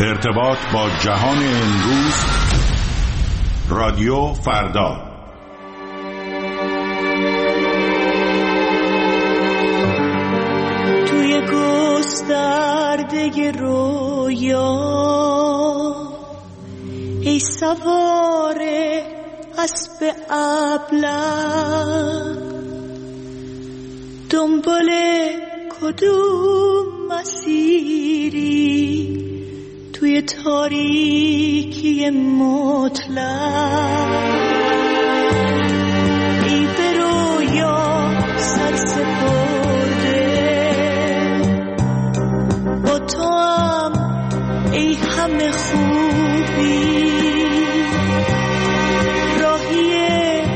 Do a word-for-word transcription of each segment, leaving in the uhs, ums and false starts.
ارتباط با جهان امروز. رادیو فردا. توی گسترده رویا ای سوار اسب ابله، دنبال کدوم مسیری توی تاریکی مطلق؟ ای به رویا سر سپرده، با تو هم ای همه خوبی، راهی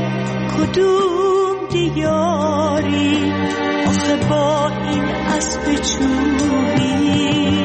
کدوم دیاری آخه با این اسب چوبی؟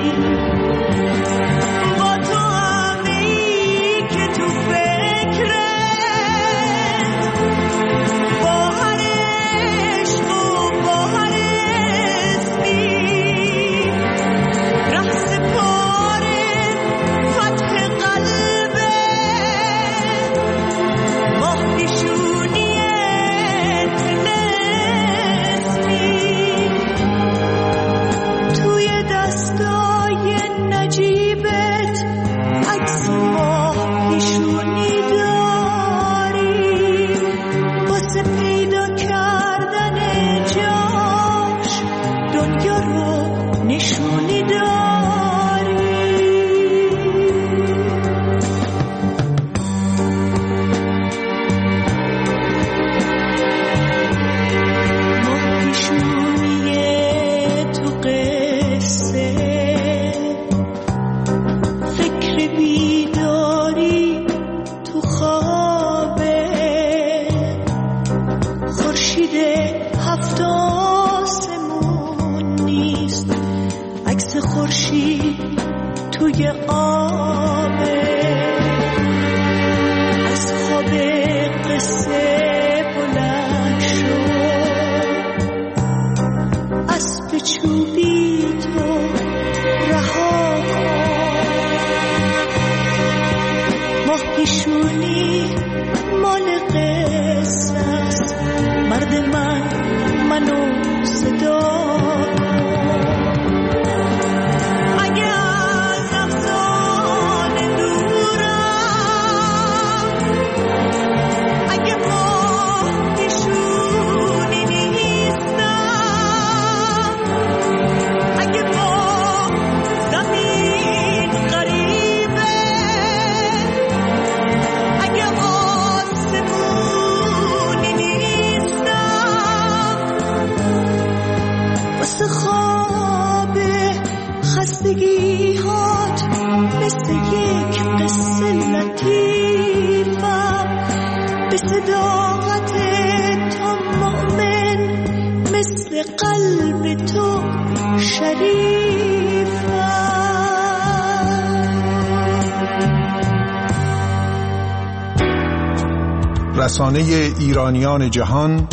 رسانه ایرانیان جهان،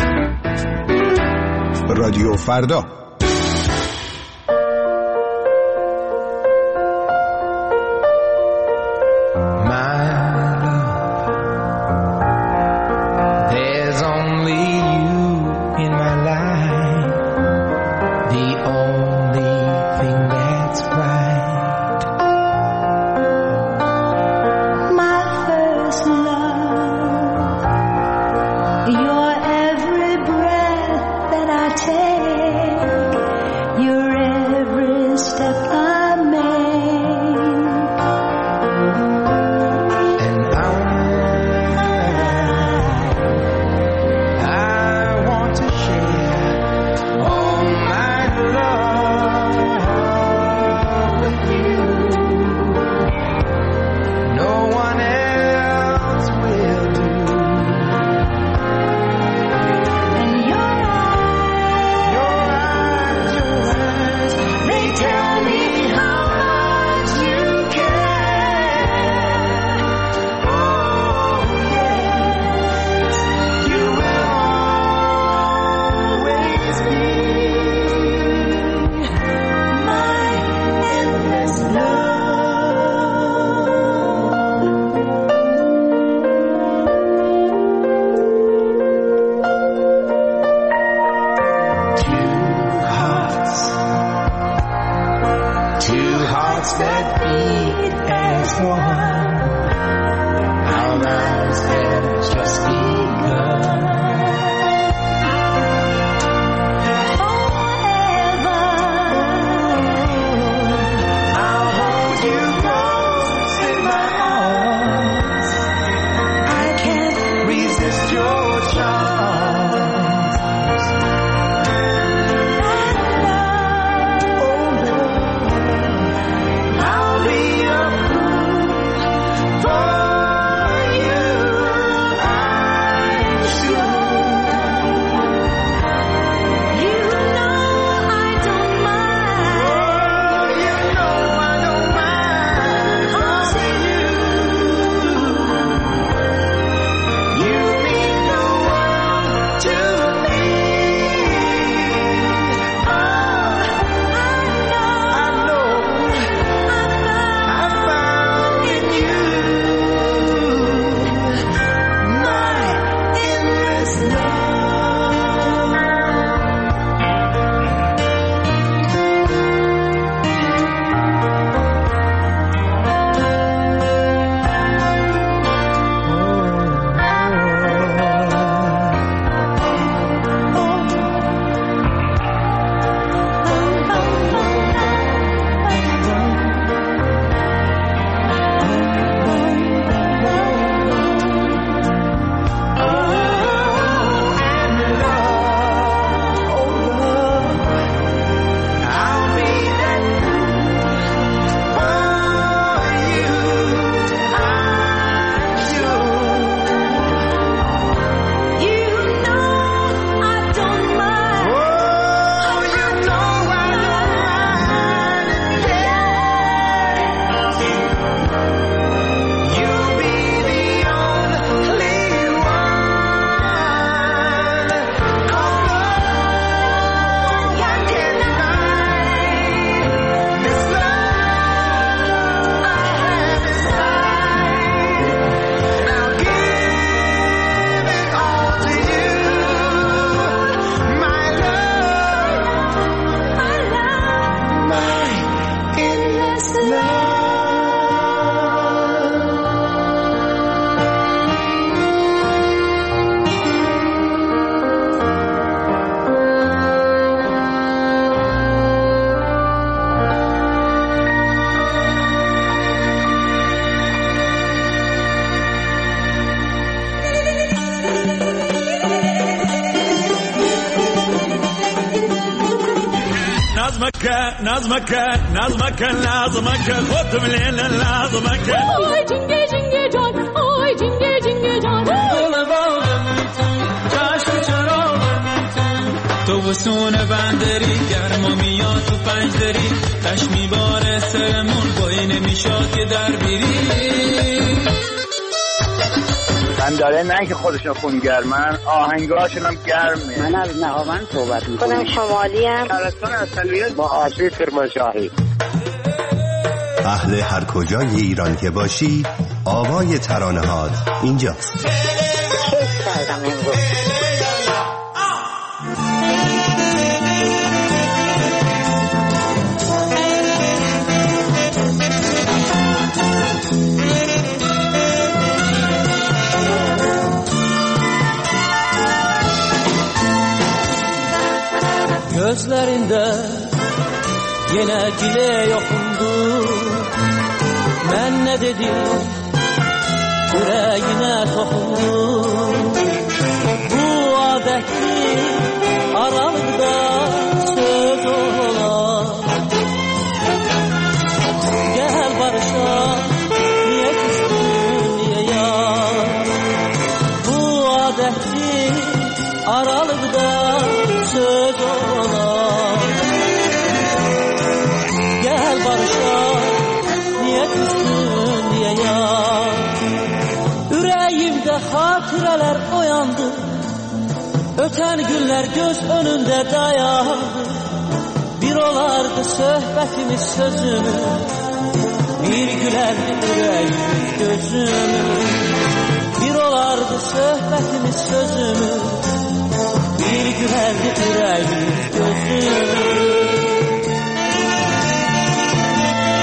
رادیو فردا. You're every breath that I take. Two hearts that beat as one. Our lives have just begun. نظمك نظمك لازمك خد من لازمك آی جنگه جنگه جان آی جنگه جنگه جان دل باغم چشم چراغم تو وسون بندری گرما میاد تو پنجدری تش میباره سرمون بایی نمیشاد که در بیری من داره نه که خودشون خونگرمن آهنگاشون هم گرمه. من از نهاوند صحبت میکنم شمالی هم شهرستان اصلیت با آشی کرمانشاهی. اهل هر کجای ایران که باشی آوای ترانه هات اینجاست. کیف کردم امروز. Gözlerinde yine dile yokundu. Ben ne dedim yüreğine tokundu. Bu adetli aramızda söz ola. Gel barışa niye küstün niye ya. Bu adetli aralıkta söz ola. Gel barışa niye küstün niye ya. Yüreğimde hatıralar oyandı. Öten günler göz önünde dayandı. Bir olardı sohbetimiz sözümüz. Bir gülerdi yüreğimiz gözümüz. Bir olardı sohbetimiz sözümüz. Bir gülerdi yüreğimiz gözümüz.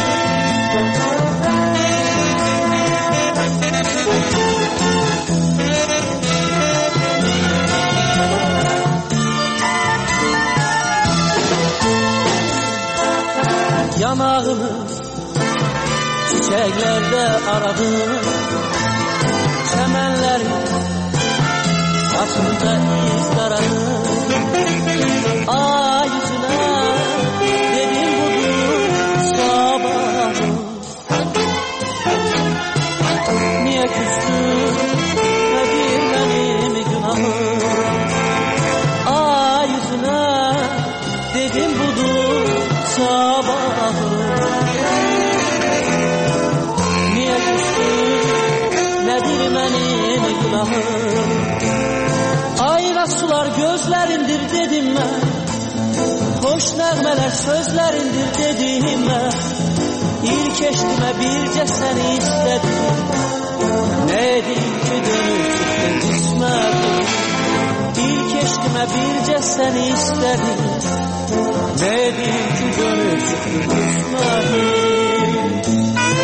çiçeklerde aradım, çemenlerin saçında iz taradım. Ay yüzüne dedim budur sabahım. Niye küstün nedir benim günahım? Ay yüzüne dedim budur sabahım. Niye küstün nedir benim günahım? Ayla sular gözlerindir dedim ben, hoş nəğmələr sözlerindir dedim ben. İlk eşkime birce seni istedim, nedim ki dönüp çıktın kısmetim. İlk eşkime birce seni istedim, nedim ki dönüp çıktın kısmetim.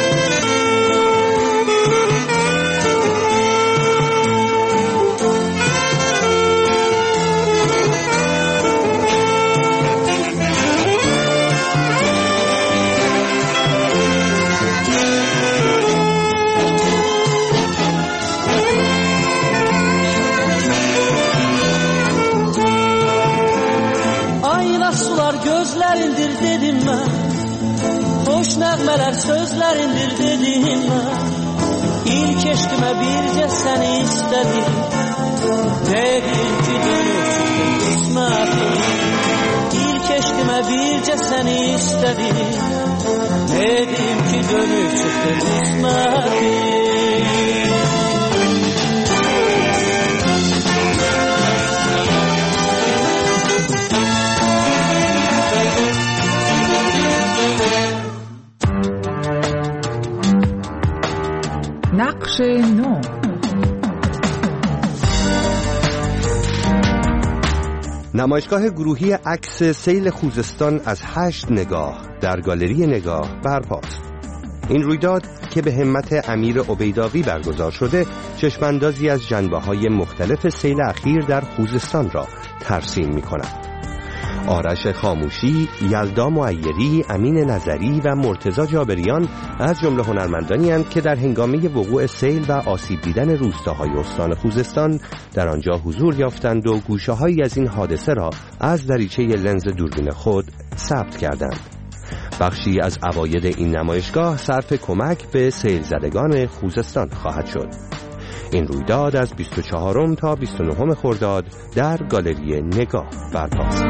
Gözlerindir dedim ben, hoş nəğmələr sözlerindir dedim ben. İlk eşkime birce seni istedim, dedim ki dönüp çıktın kısmetim. İlk eşkime birce seni istedim, dedim ki dönüp çıktın kısmetim. نقش نو. نمایشگاه گروهی عکس سیل خوزستان از هشت نگاه در گالری نگاه برپاست. این رویداد که به همت امیر عبیداوی برگزار شده، چشماندازی از جنبه‌های مختلف سیل اخیر در خوزستان را ترسیم می‌کند. آرش خاموشی، یلدا معیری، امین نظری و مرتضی جابریان از جمله هنرمندانی اند که در هنگامه وقوع سیل و آسیب دیدن روستاهای استان خوزستان در آنجا حضور یافتند و گوشه‌هایی از این حادثه را از دریچه لنز دوربین خود ثبت کردند. بخشی از عواید این نمایشگاه صرف کمک به سیل زدگان خوزستان خواهد شد. این رویداد از بیست و چهارم تا بیست و نهم خرداد در گالری نگاه برپاست.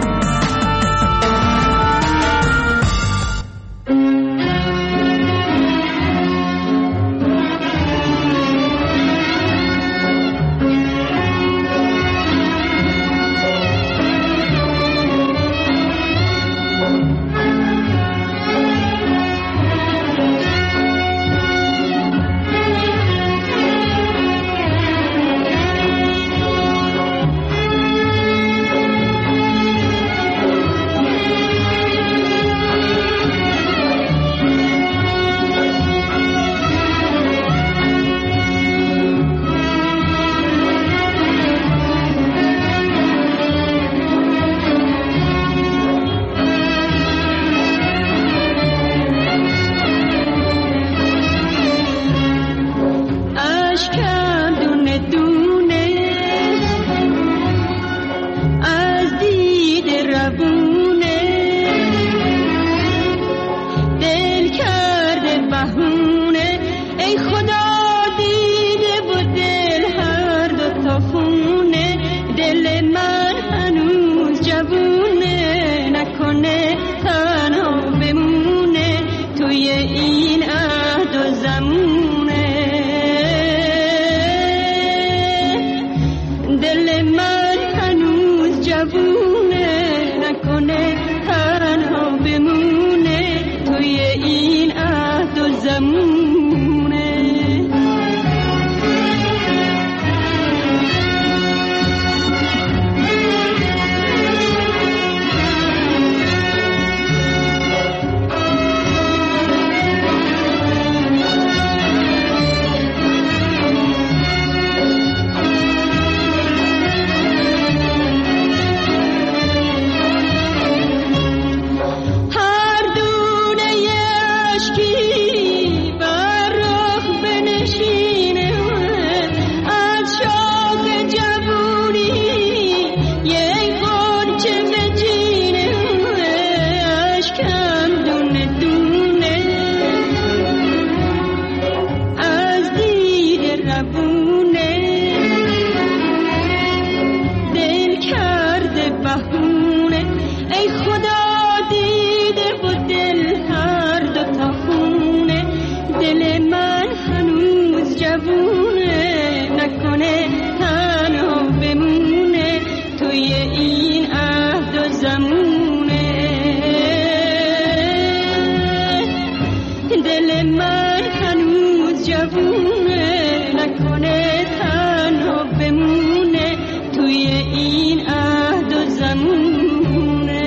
هر دونه اشکی دل من هنوز جوونه، نکنه تنها بمونه توی این عهد و زمونه.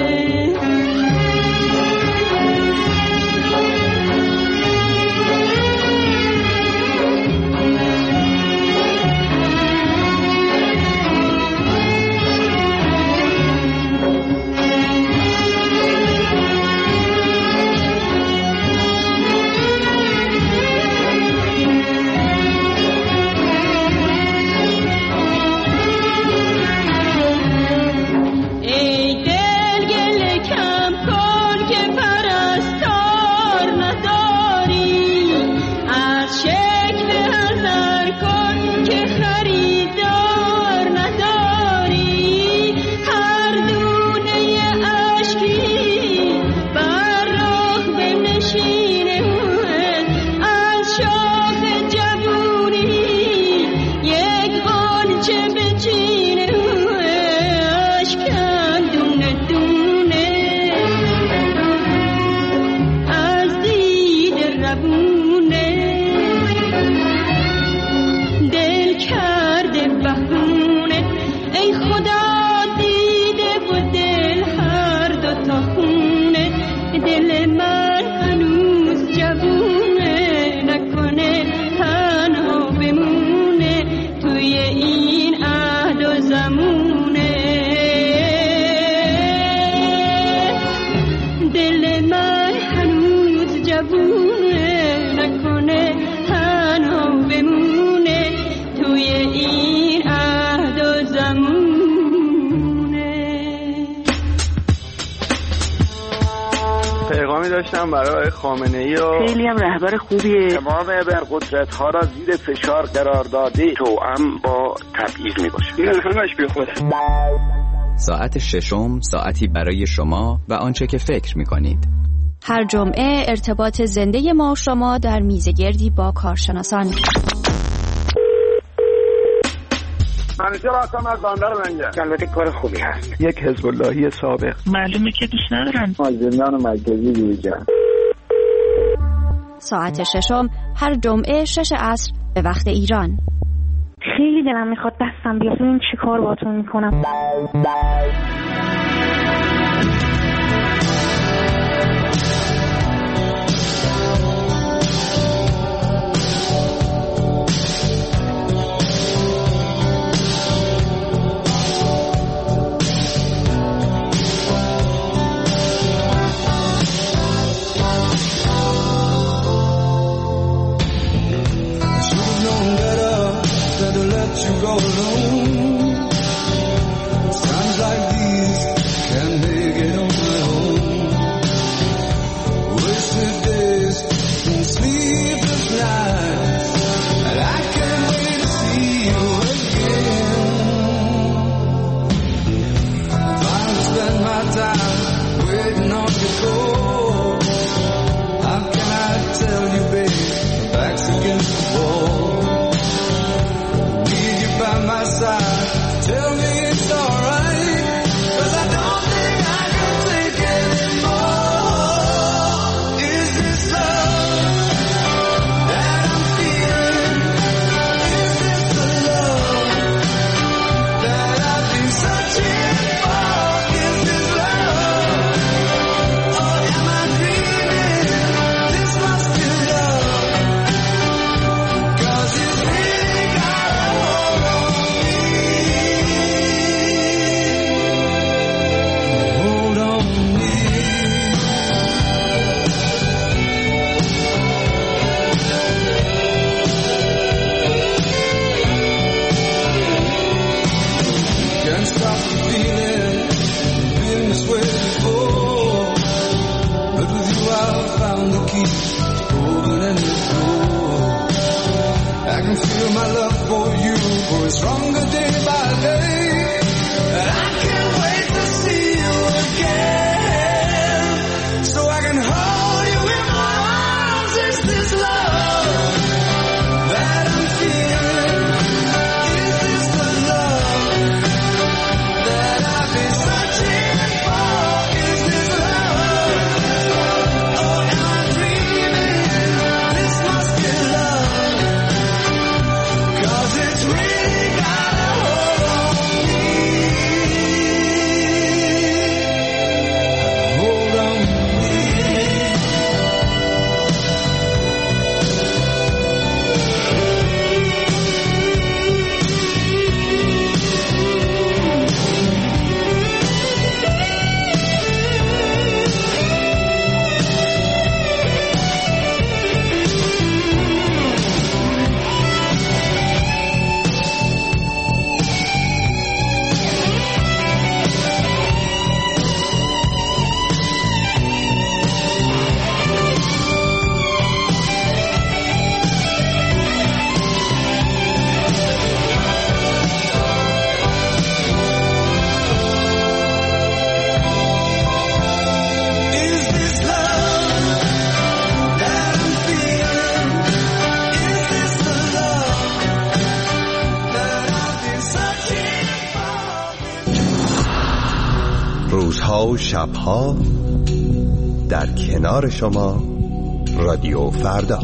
داشتم برای خامنه‌ای و خیلی هم رهبر خوبیه. تمام ابرقدرت‌ها را زیر فشار قرار داده، توأم با تبعیض میباشه. این همش بی خوده. ساعت ششم، ساعتی برای شما و آنچه که فکر میکنید. هر جمعه ارتباط زنده ما و شما در میزگردی با کارشناسان. منیجر هستم از بندر منجر. البته کار خوبی هست. یک حزب اللهی سابق. معلومه که دوست ندارن. از زندان مرکزی جویجان. ساعت ششم هر جمعه شش عصر به وقت ایران. خیلی دلم میخواد دستم بیاد ببین چی کار باهاتون میکنم. You go alone. Times like these روزها و شبها در کنار شما رادیو فردا.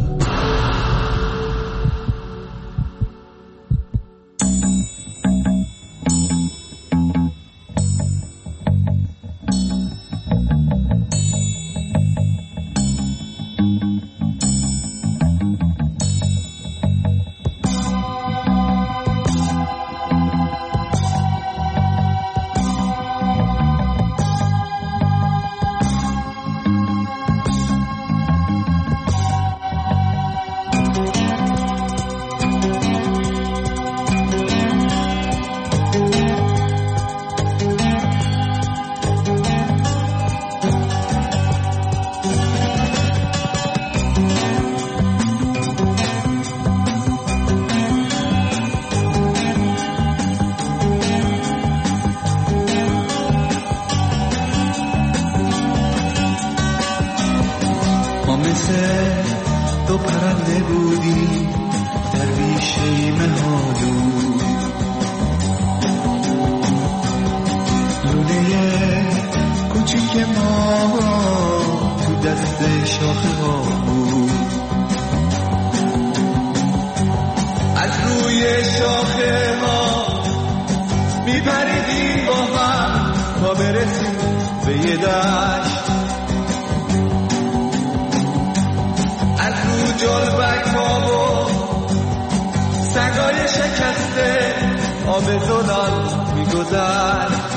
تو پرنده بودی در بیشه مهالو، لونه کوچیک ما تو دست شاخه ها بود. از روی شاخه ها میپریدیم با هم تا برسیم به یه دشت. از رو جلبک ها و سنگای شکسته آب زلال میگذشت.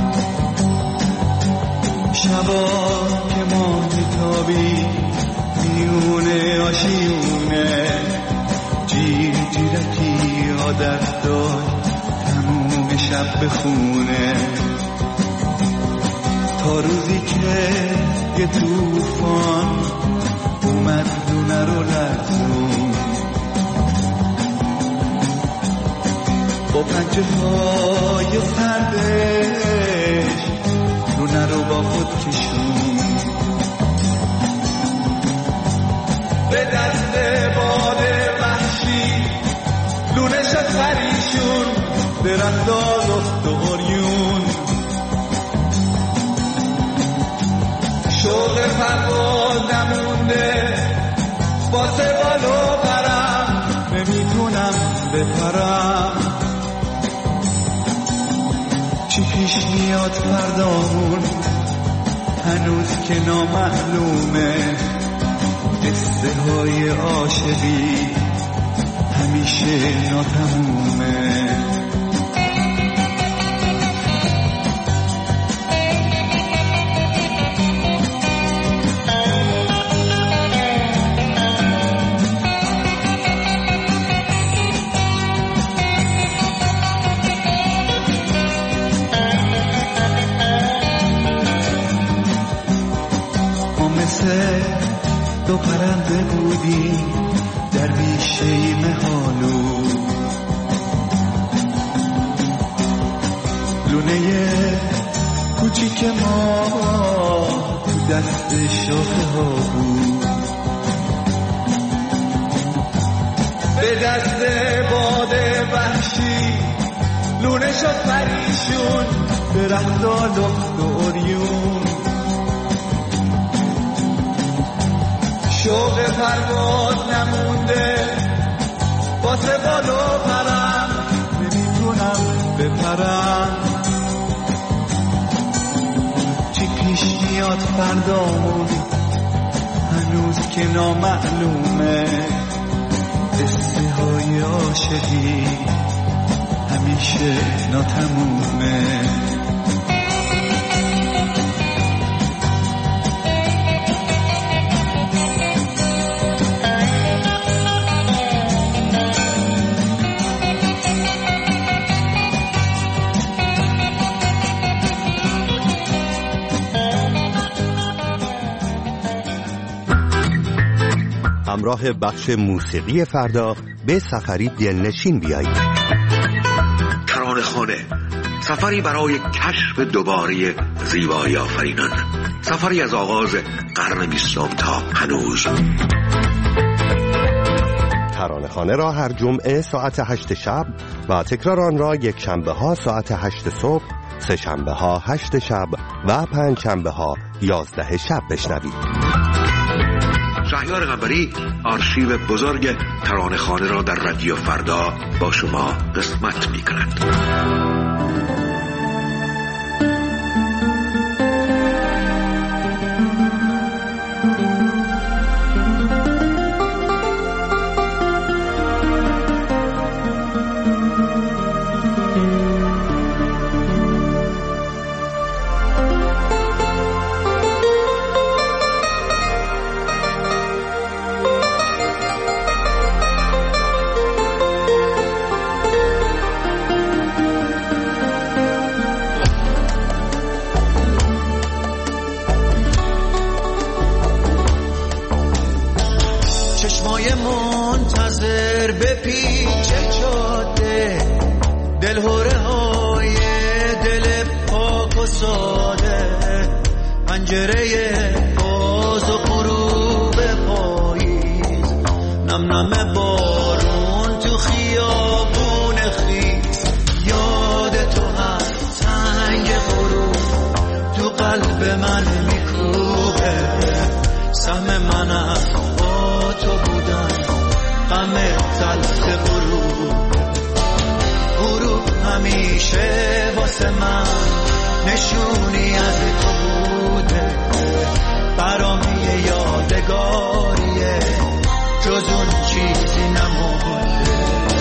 شبا که ما میتابی میونه آشیونه، جیر جیرکی عادت داشت تموم شب بخونه، تا روزی که یه توفان اومد دونه رو لرزون. با پنجه های سردش دونه رو با خود کشون. به دست باد وحشی لونه شد پریشون، درخت آلفت و غریون. شوق پرواز نمونده واسه بالو برم، نمیتونم بپرم. چی پیش میاد فردامون هنوز که نامعلومه، قصه های عاشقی همیشه ناتمومه. تو پرنده بودی در بیشه مهالو، لونه کوچیک ما تو دست شاخه ها بود. به دست باد وحشی لونه شد پریشون، درخت لخت و عریون. شوق پرواز نمونده واسه بالو پرم، نمیتونم بپرم. چی پیش میاد فردامون هنوز که نامعلومه، قصه های عاشقی همیشه ناتمومه. همراه بخش موسیقی فردا به سفری دلنشین بیایید. ترانه خانه، سفری برای کشف دوباره زیبایی آفرینان، سفری از آغاز قرن بیستم تا هنوز. ترانه خانه را هر جمعه ساعت هشت شب و تکرار آن را یک شنبه ها ساعت هشت صبح سه شنبه ها هشت شب و پنج شنبه ها یازده شب بشنوید. شهریار قنبری آرشیو بزرگ ترانه‌خوانه را در رادیو فردا با شما قسمت می‌کند. چشمای منتظر به پیچ جاده، دلهوره های دل پاک و ساده، پنجره باز و غروب پاییز، نم نم بارون تو خیابون خیز، یاد تو هست تنگ غروب تو قلب من میکوبه، سهم من از تو بودن غم تلخ غروب، غروب همیشه واسه من نشونی از تو بوده، برام یه یادگاریه جز اون چیزی نمونده.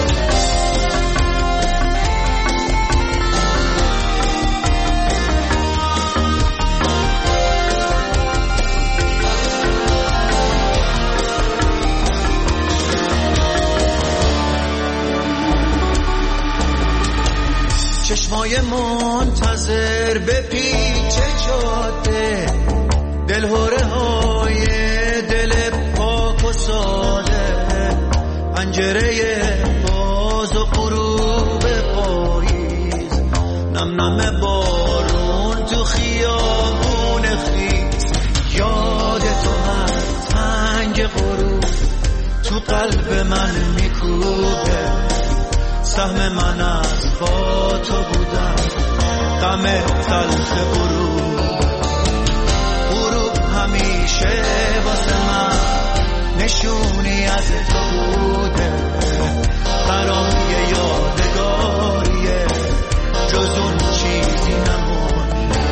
چشمای منتظر به پیچ جاده، دلهوره های دل پاک و ساده، پنجره باز و غروب پاییز، نم نم بارون تو خیابون خیز، یاد تو هست تنگ غروب تو قلب من میکوبه، سهم من از با تو بودم غم تلخ غروب، غروب همیشه واسه من نشونی از تو بوده، برام یه یادگاریه جز اون چیزی نمونده.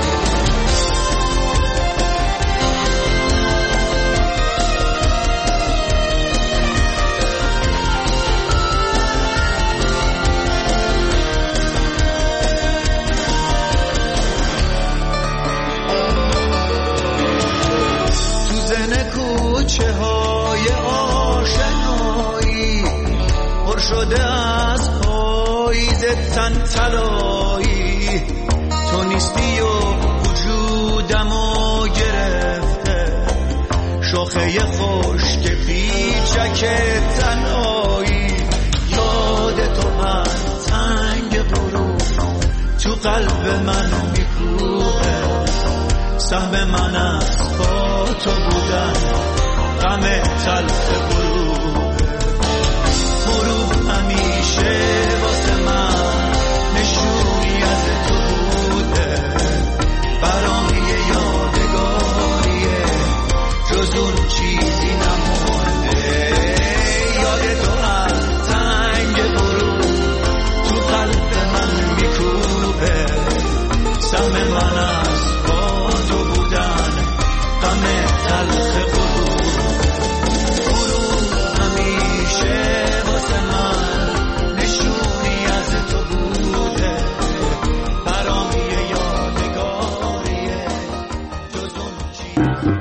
کوچه های آشنایی پر شده از پاییز تن طلایی، تو نیستی و وجودمو گرفته، شاخه خشک پیچک تنهایی، یاد تو هر تنگ غروب تو قلب من میکوبه، سهم من از با تو بودن غم تلخ غروب، غروب همیشه واسه من نشونی از تو بوده، برام یه یادگاریه جز اون چیزی نمونده، یاد تو از تنگ غروب تو قلب من میکوبه، سهم من از با تو بودن غم تلخ غروب، غروب همیشه واسه من نشونی از تو بوده، برام یه یادگاریه جز اون چیز.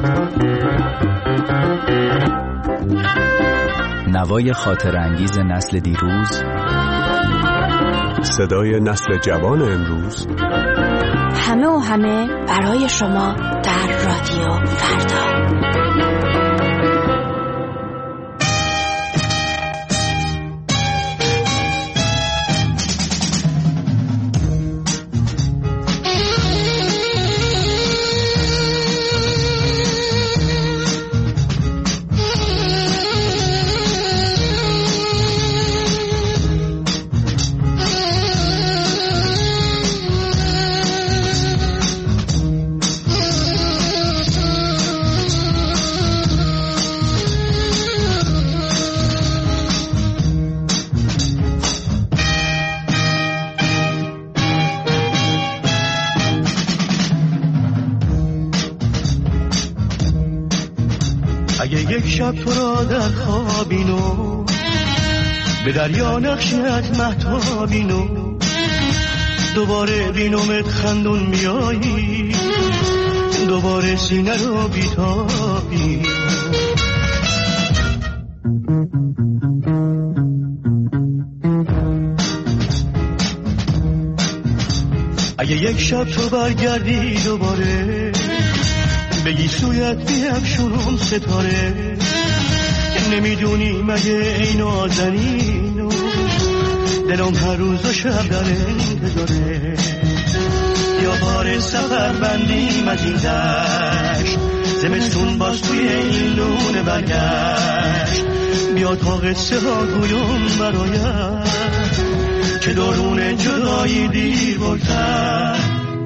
نوای خاطر انگیز نسل دیروز، صدای نسل جوان امروز، همه و همه برای شما در رادیو فردا. شب تو را در خوابینو به دریا نقشت مهتابینو دوباره بینومت خندون میایی دوباره سینه رو بیتابی اگه یک شب تو برگردی دوباره بگی سویت بیفشونم ستاره نمیدونی مگه ای نازنینو دلم هر روز و شب در انتظاره یا بار سفر بندیم از این دشت زمستون باز توی این لونه برگشت بیا تا قصه ها گویم برایت که دورون جدایی دیر بردن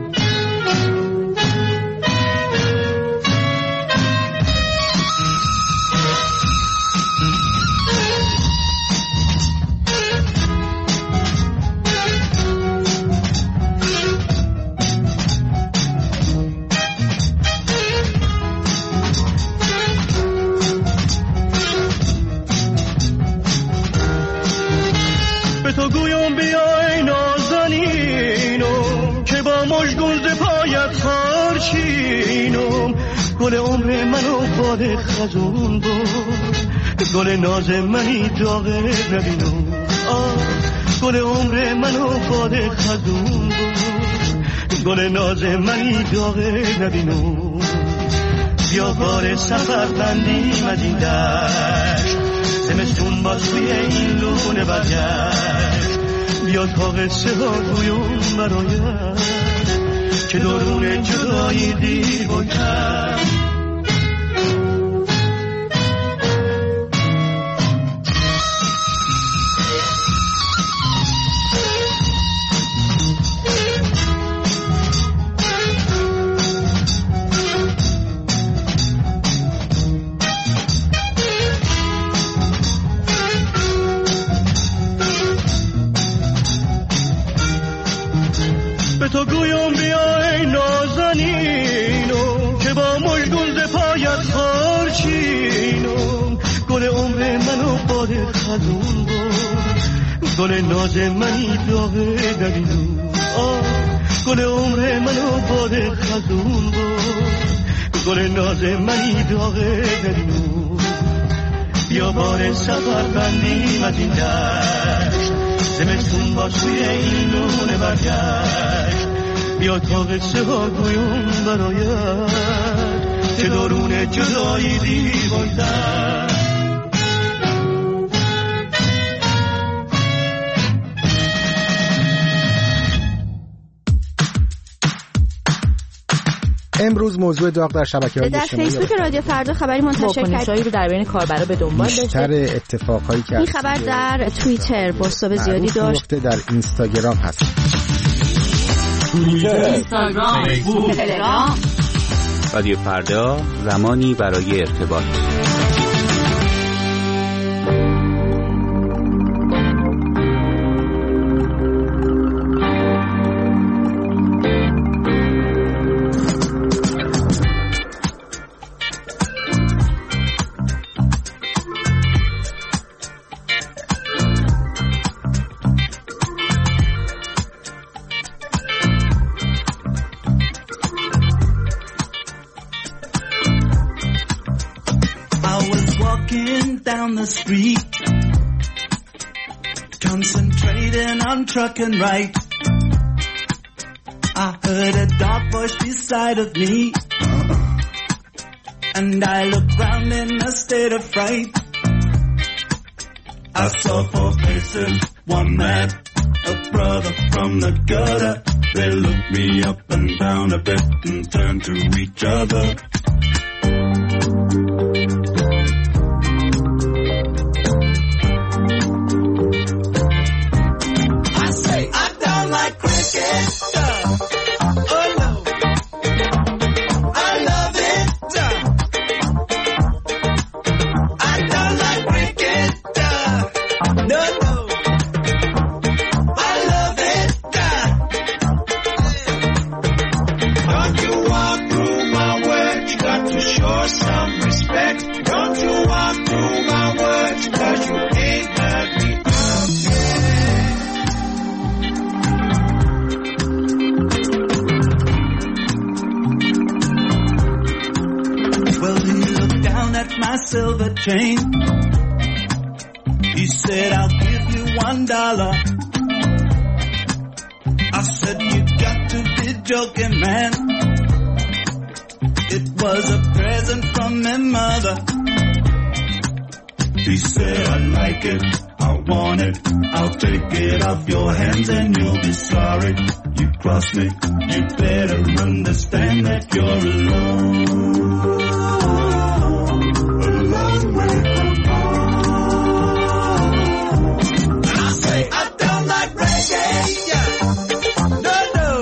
گل عمر منو باد خزون بود گل ناز منی داغه نبینو گل عمر منو باد خزون بود گل ناز منی داغه نبینو بیا بار سفر بندیم از این دشت زمستون باز توی این لونه برگشت بیا تا قصه ها گویم برایت که دورون جدایی دیر بودن به تو گویم بیا ای نازنینو که با مژگون ز پایت خارچینو گل عمر منو باد خزون بود گل ناز منی داغه نبینو گل عمر منو باد خزون بود گل ناز منی داغه نبینو بیا بار سفر بندیم از این دشت زمستون با توی این لونه برگشت بیا تا قصه ها گویم برایت که دورون جدایی دیر بودن امروز موضوع داغ در شبکه‌های اجتماعی در فیسبوک رادیو فردا خبری منتشر کرد رو در بین کاربرا به دنبال داشته. بیشتر اتفاقایی که این خبر در توییتر پست زیادی داشت. نقطه در اینستاگرام هست. توییتر، اینستاگرام، فیسبوک، تلگرام. رادیو فردا زمانی برای ارتباط. Down the street, concentrating on truck and right. I heard a dark voice beside of me, and I looked round in a state of fright. I saw four faces, one man, a brother from the gutter. They looked me up and down a bit and turned to each other. silver chain. He said, I'll give you one dollar. I said, you got to be joking, man. It was a present from my mother. He said, I like it, I want it, I'll take it off your hands and you'll be sorry. You cross me, you better understand that you're alone. A long way from home. And I say, I don't like reggae, yeah. No, no,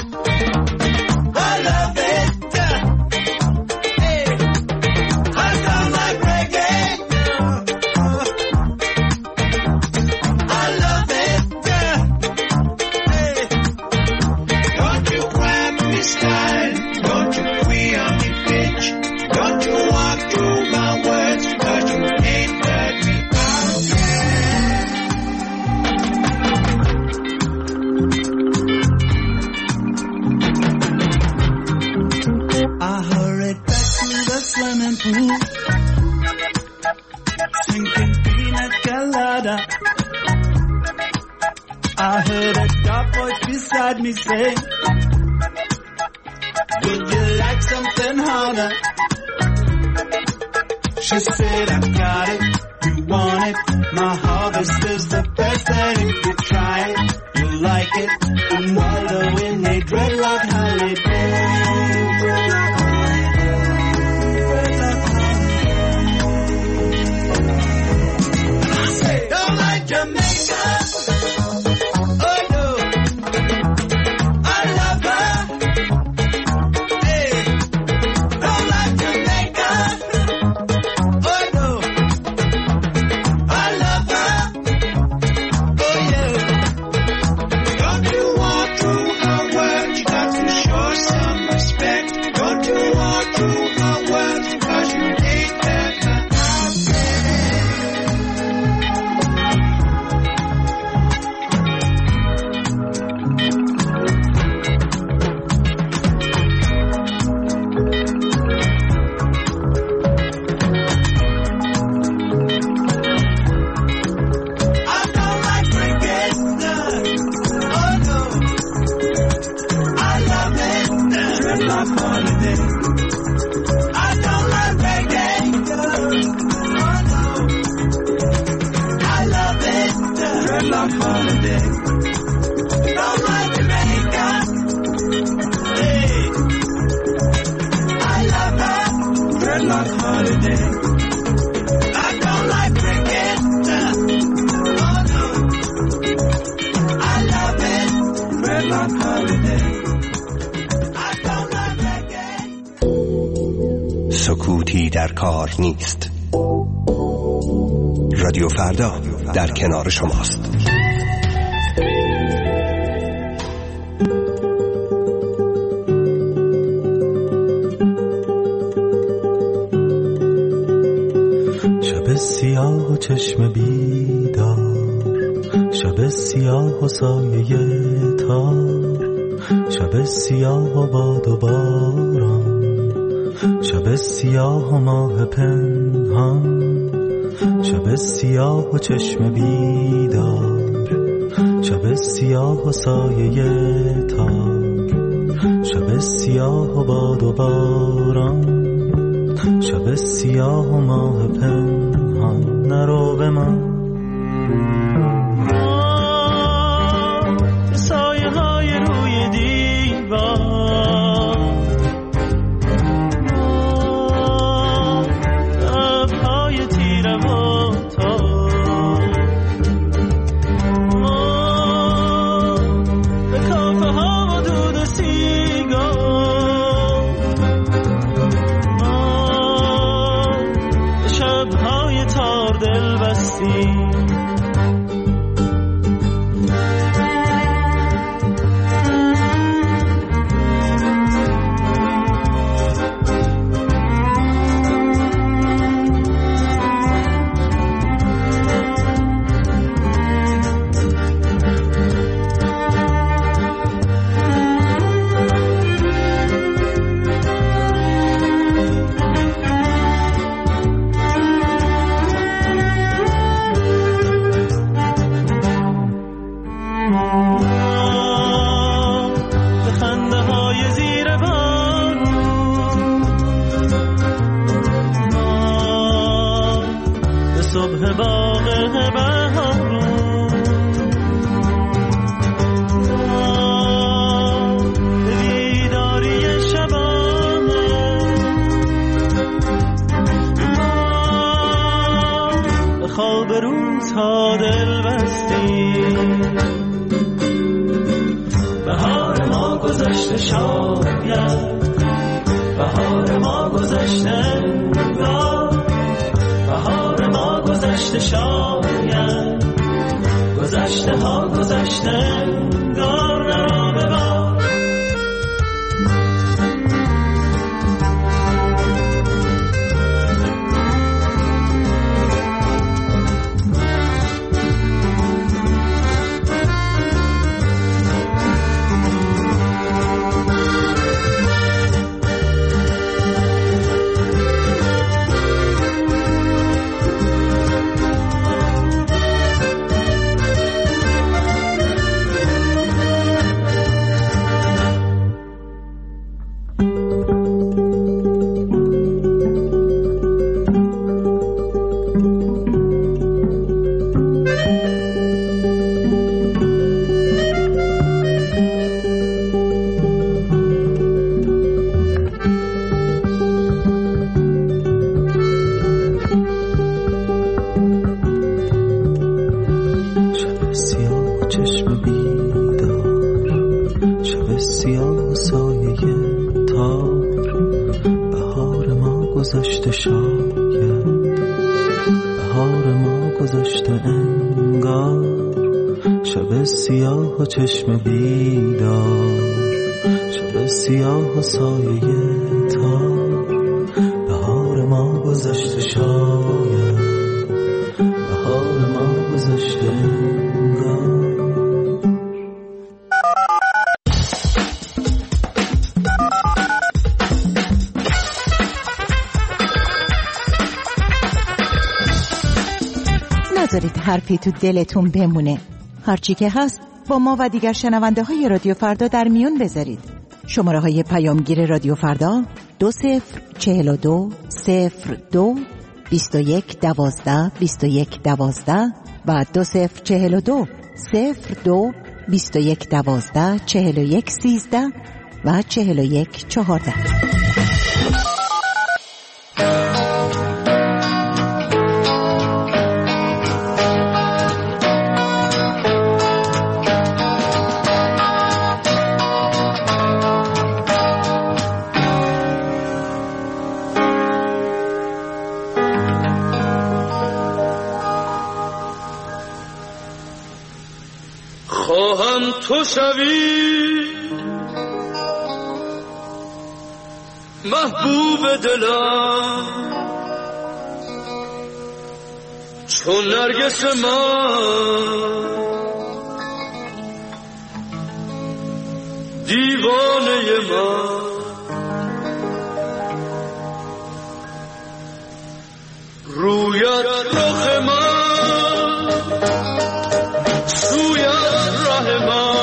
I love it, yeah. Hey, I don't like reggae, I love it, yeah. Hey, don't you grab me style, don't you queer on me pitch, don't you walk through my words, cause you ain't heard me out yet. I hurried back to the swimming pool, sinking pina colada. I heard a dark voice beside me say, would you like something harder? She said, I got it, you want it, my harvest is the best, and if you try it, you'll like it, and wallow in a dreadlock holiday. Dreadlock holiday, dreadlock holiday. And I say, don't like Jamaica. Oh no, I love her. Hey, don't like Jamaica. Oh no, I love her. Oh yeah, don't you walk through her words? You got to show some respect. Don't you walk through her words? Cause you ain't that out there. I don't like cricket. Oh no, I love it. Dreadlock holiday. I don't like reggae. Oh no, I love it. Dreadlock holiday. Don't like Jamaica. Hey, I love her. Dreadlock holiday. I don't like cricket. Oh no, I love it. Dreadlock holiday. I don't like reggae. سکوتی در کار نیست. رادیو فردا در کنار شماست. شب سیاه و چشم بیدار، شب سیاه و سایه تار، شب سیاه و باد و باران، شب سیاه و ماه پنهان، شب سیاه و چشم بیدار، شب سیاه و سایه تار، شب سیاه و باد و باران، شب سیاه و ماه پنهان. نرو به من سایه های روی دیوار، لبهای تیره و تار، به کافه ها و دود سیگار، شبهای تار دل بستی. باغ بهارون دیداری شبانه به خواب روزها دل بستیم بهار ما گذشته شاید بهار ما گذشته انگار بهار ما گذشته شاید گذشته ها گذشته انگار نرا ببار چشم بیدار شب سیاه و سایه تار بهار ما گذشته شاید بهار ما گذشته انگار نذارید حرفی تو دلتون بمونه. هرچی که هست با ما و دیگر شنونده های رادیو فردا در میون بذارید. شماره های پیامگیر رادیو فردا دو صفر چهل و دو صفر دو بیست و یک دوازده بیست و یک دوازده و دو صفر چهل و دو صفر دو بیست و یک دوازده چهل و یک سیزده و چهل و یک چهارده. تو شوی محبوب دلم چون نرگس من دیوانه من رویت رخ من سویت ره من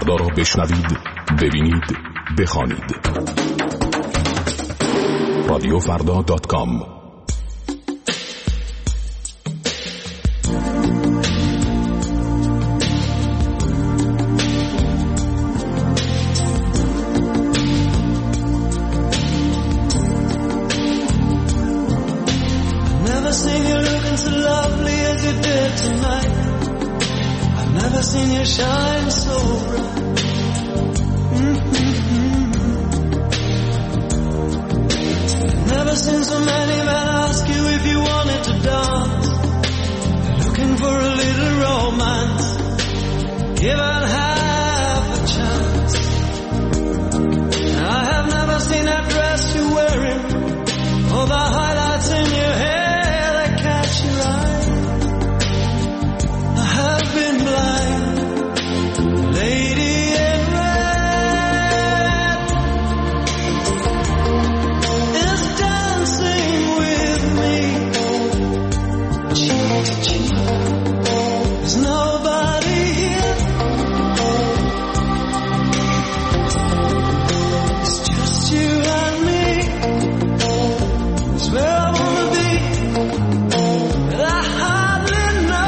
فردا را بشنوید، ببینید، بخوانید. رادیو فردا دات کام. Shine so bright. Mm-hmm. Never seen so many men ask you if you wanted to dance. They're looking for a little romance, given half a chance. I have never seen that dress you're wearing, or the highlights in your hair that catch your eye. I have been blind. Lady in red is dancing with me, cheek to cheek. There's nobody here. It's just you and me. It's where I wanna be. But I hardly know.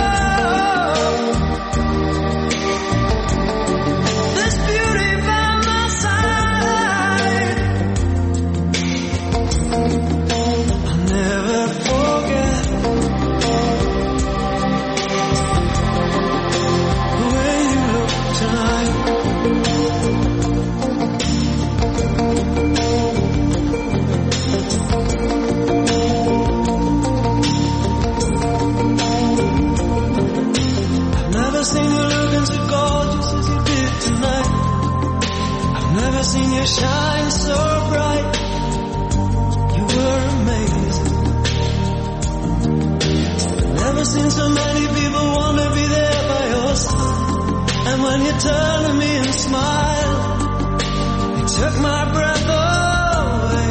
Seen you shine so bright. You were amazing. Never seen so many people want to be there by your side. And when you turned to me and smiled, it took my breath away.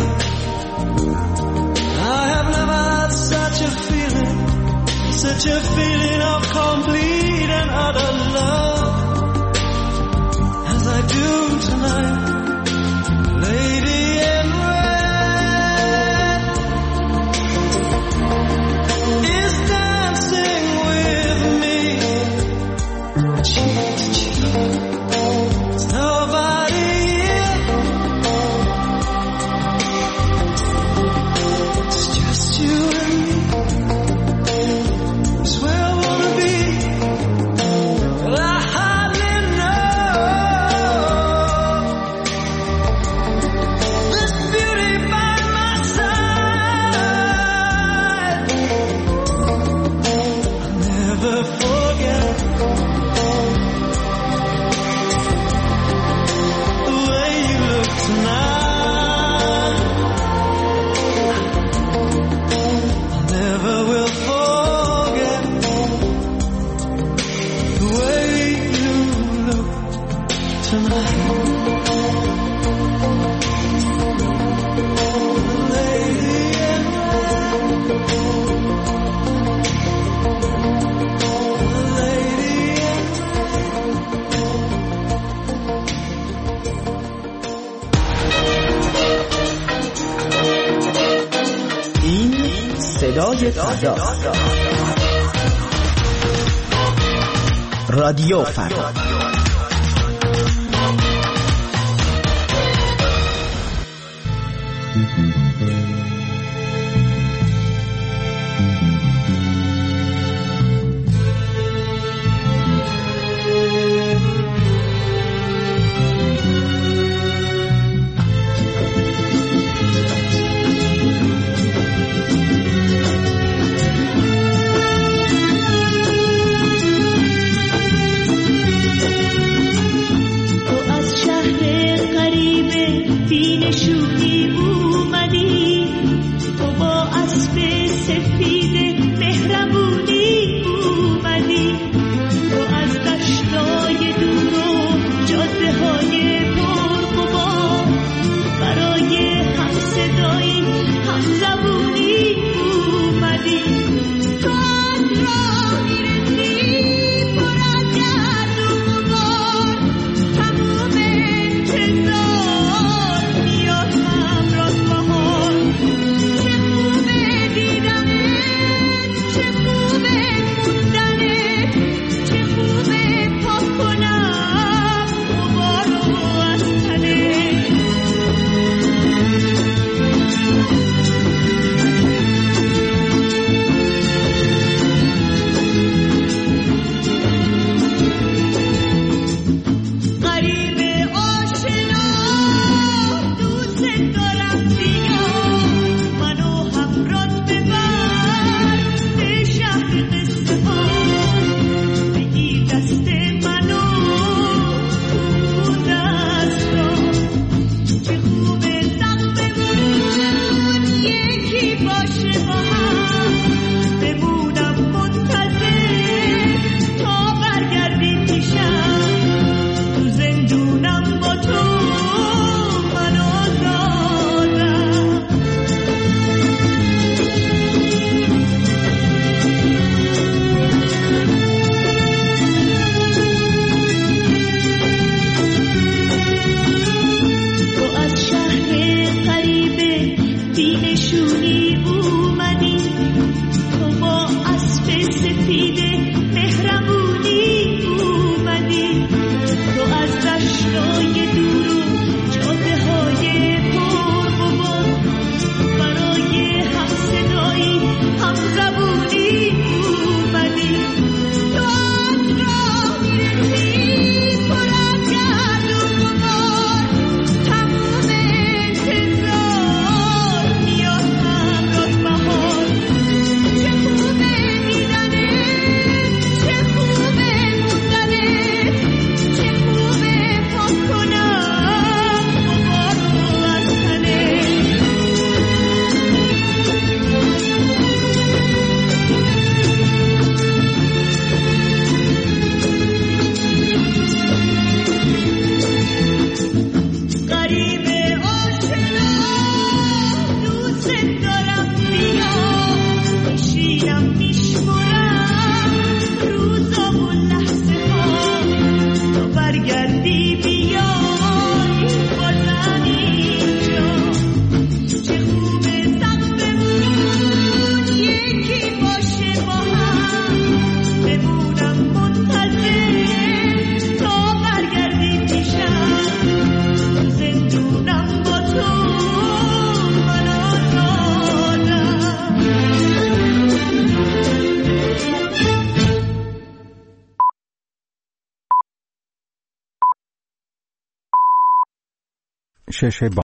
I have never had such a feeling, such a feeling of complete and utter love as I do tonight. Lady in red is dancing with me, cheek to cheek. There's nobody here. It's just you and me. It's where I wanna be. Well, I hardly know. صدای فردا، رادیو فردا. بین شوخی اومدی شش